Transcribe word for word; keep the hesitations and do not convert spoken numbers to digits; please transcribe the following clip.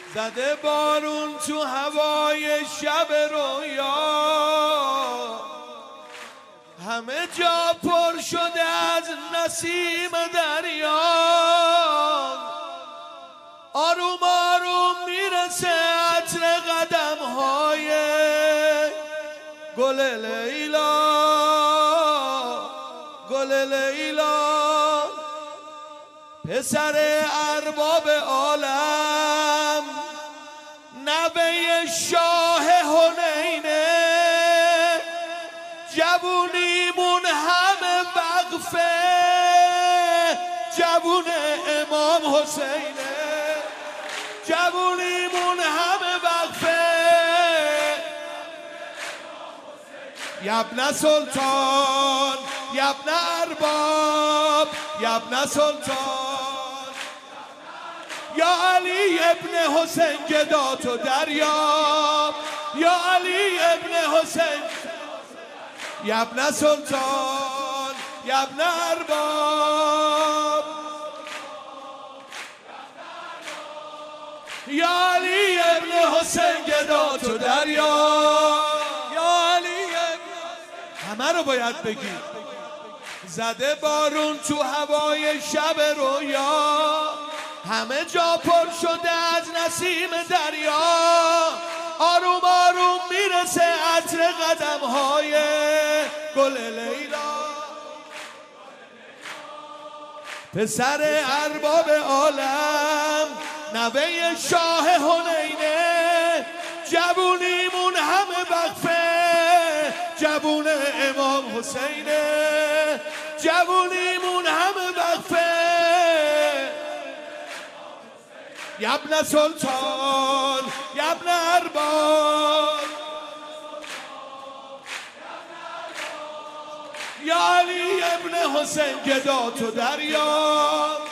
زده بارون تو هوای شب رویا، همه جا پر شده از نسیم دریا. آروم آروم میرسه عطر قدم های گل لیلا، گل لیلا. پسر ارباب عالم، نوه شاه حنینه، جوونیمون همه وقفه، جوون امام حسینه، جوونیمون همه وقفه. یبن سلطان، یبن ارباب، یبن سلطان، یا علی ابن حسین گدا تو دریاب، یا علی ابن حسین. یبن سلطان، یبن ارباب، یا علی ابن حسین گدا تو دریاب، یا علی ابن. همه رو باید بگی. زده بارون تو هوای شب رویا، همه جا پر شده از نسیم دریا. آروم آروم میرسه عطر قدم های گل لیلا. پسر ارباب عالم، نوه شاه حنینه، جوونیمون همه وقفه، جوون امام حسینه، جوونیمون همه وقفه. یبن سلطان، یبن ارباب، یا علی ابن حسین گدا تو دریا.